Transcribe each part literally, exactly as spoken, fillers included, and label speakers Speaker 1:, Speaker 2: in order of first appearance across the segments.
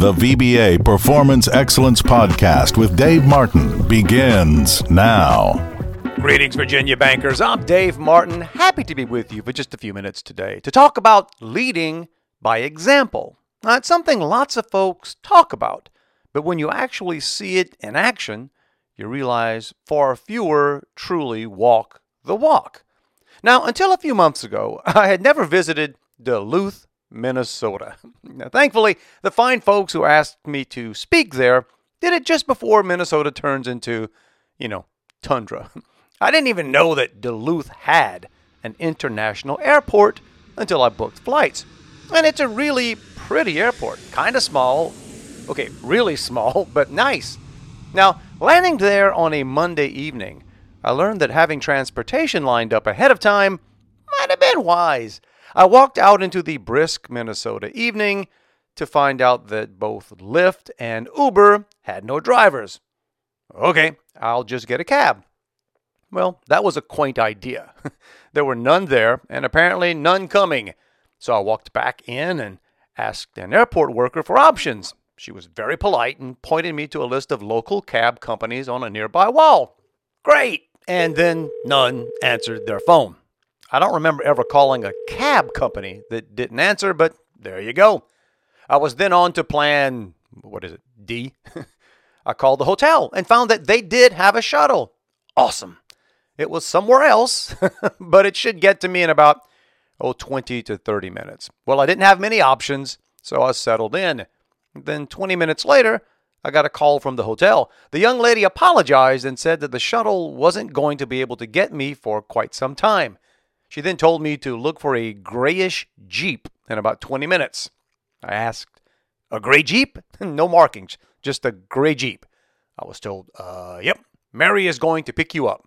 Speaker 1: The V B A Performance Excellence Podcast with Dave Martin begins now.
Speaker 2: Greetings, Virginia bankers. I'm Dave Martin, happy to be with you for just a few minutes today to talk about leading by example. Now, it's something lots of folks talk about, but when you actually see it in action, you realize far fewer truly walk the walk. Now, until a few months ago, I had never visited Duluth, Minnesota. Now, thankfully, the fine folks who asked me to speak there did it just before Minnesota turns into, you know, tundra. I didn't even know that Duluth had an international airport until I booked flights. And it's a really pretty airport. Kind of small. Okay, really small, but nice. Now, landing there on a Monday evening, I learned that having transportation lined up ahead of time might have been wise. I walked out into the brisk Minnesota evening to find out that both Lyft and Uber had no drivers. Okay, I'll just get a cab. Well, that was a quaint idea. There were none there, and apparently none coming. So I walked back in and asked an airport worker for options. She was very polite and pointed me to a list of local cab companies on a nearby wall. Great! And then none answered their phone. I don't remember ever calling a cab company that didn't answer, but there you go. I was then on to plan, what is it, D? I called the hotel and found that they did have a shuttle. Awesome. It was somewhere else, but it should get to me in about, oh, twenty to thirty minutes. Well, I didn't have many options, so I settled in. Then twenty minutes later, I got a call from the hotel. The young lady apologized and said that the shuttle wasn't going to be able to get me for quite some time. She then told me to look for a grayish Jeep in about twenty minutes. I asked, a gray Jeep? No markings, just a gray Jeep. I was told, uh, yep, Mary is going to pick you up.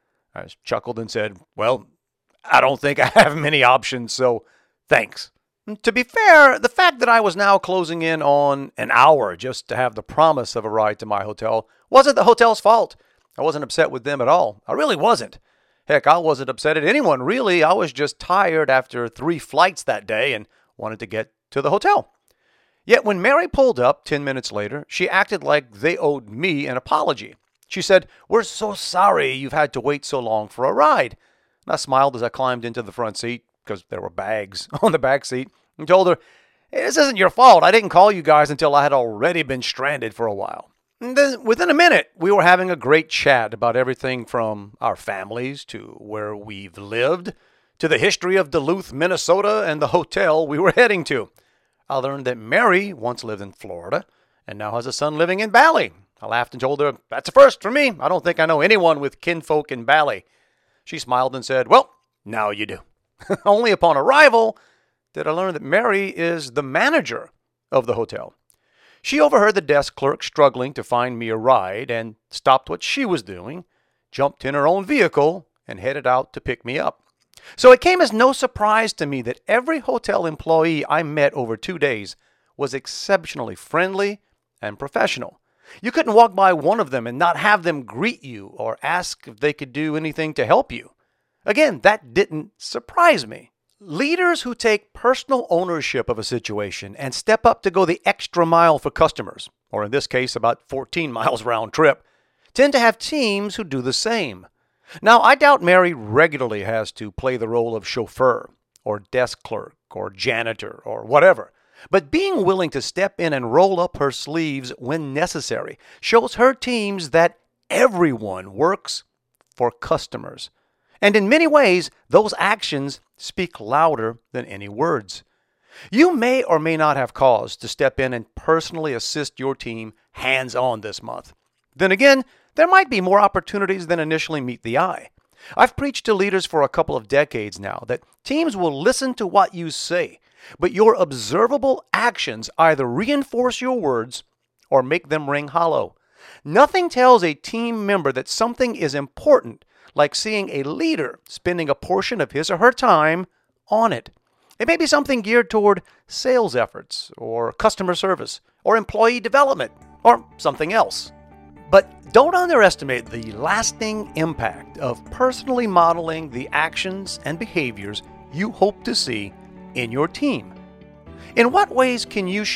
Speaker 2: I chuckled and said, well, I don't think I have many options, so thanks. To be fair, the fact that I was now closing in on an hour just to have the promise of a ride to my hotel wasn't the hotel's fault. I wasn't upset with them at all. I really wasn't. Heck, I wasn't upset at anyone, really. I was just tired after three flights that day and wanted to get to the hotel. Yet when Mary pulled up ten minutes later, she acted like they owed me an apology. She said, we're so sorry you've had to wait so long for a ride. And I smiled as I climbed into the front seat, because there were bags on the back seat, and told her, this isn't your fault. I didn't call you guys until I had already been stranded for a while. And then within a minute, we were having a great chat about everything from our families to where we've lived to the history of Duluth, Minnesota, and the hotel we were heading to. I learned that Mary once lived in Florida and now has a son living in Bali. I laughed and told her, that's a first for me. I don't think I know anyone with kinfolk in Bali. She smiled and said, well, now you do. Only upon arrival did I learn that Mary is the manager of the hotel. She overheard the desk clerk struggling to find me a ride and stopped what she was doing, jumped in her own vehicle, and headed out to pick me up. So it came as no surprise to me that every hotel employee I met over two days was exceptionally friendly and professional. You couldn't walk by one of them and not have them greet you or ask if they could do anything to help you. Again, that didn't surprise me. Leaders who take personal ownership of a situation and step up to go the extra mile for customers, or in this case about fourteen miles round trip, tend to have teams who do the same. Now, I doubt Mary regularly has to play the role of chauffeur or desk clerk or janitor or whatever, but being willing to step in and roll up her sleeves when necessary shows her teams that everyone works for customers. And in many ways, those actions speak louder than any words. You may or may not have cause to step in and personally assist your team hands-on this month. Then again, there might be more opportunities than initially meet the eye. I've preached to leaders for a couple of decades now that teams will listen to what you say, but your observable actions either reinforce your words or make them ring hollow. Nothing tells a team member that something is important like seeing a leader spending a portion of his or her time on it. It may be something geared toward sales efforts or customer service or employee development or something else. But don't underestimate the lasting impact of personally modeling the actions and behaviors you hope to see in your team. In what ways can you show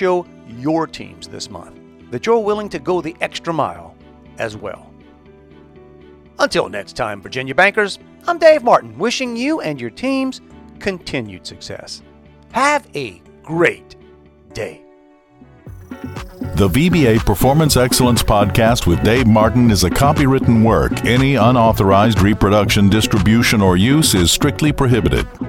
Speaker 2: your teams this month, that you're willing to go the extra mile as well. Until next time, Virginia Bankers, I'm Dave Martin, wishing you and your teams continued success. Have a great day.
Speaker 1: The V B A Performance Excellence Podcast with Dave Martin is a copywritten work. Any unauthorized reproduction, distribution, or use is strictly prohibited.